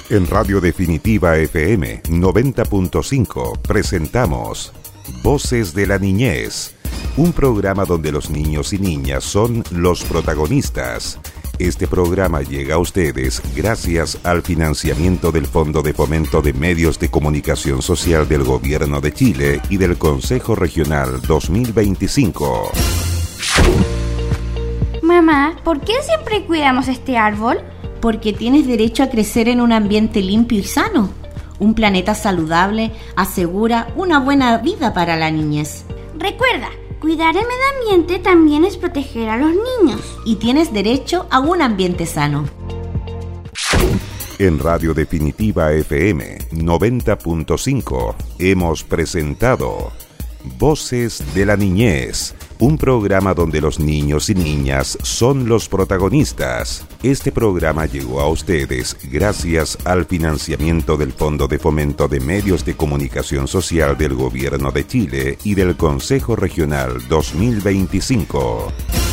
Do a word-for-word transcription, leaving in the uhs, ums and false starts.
En Radio Definitiva F M noventa punto cinco presentamos Voces de la Niñez, un programa donde los niños y niñas son los protagonistas. Este programa llega a ustedes gracias al financiamiento del Fondo de Fomento de Medios de Comunicación Social del Gobierno de Chile y del Consejo Regional dos mil veinticinco. Mamá, ¿por qué siempre cuidamos este árbol? Porque tienes derecho a crecer en un ambiente limpio y sano. Un planeta saludable asegura una buena vida para la niñez. Recuerda, cuidar el medio ambiente también es proteger a los niños. Y tienes derecho a un ambiente sano. En Radio Definitiva F M noventa punto cinco hemos presentado Voces de la Niñez, un programa donde los niños y niñas son los protagonistas. Este programa llegó a ustedes gracias al financiamiento del Fondo de Fomento de Medios de Comunicación Social del Gobierno de Chile y del Consejo Regional dos mil veinticinco.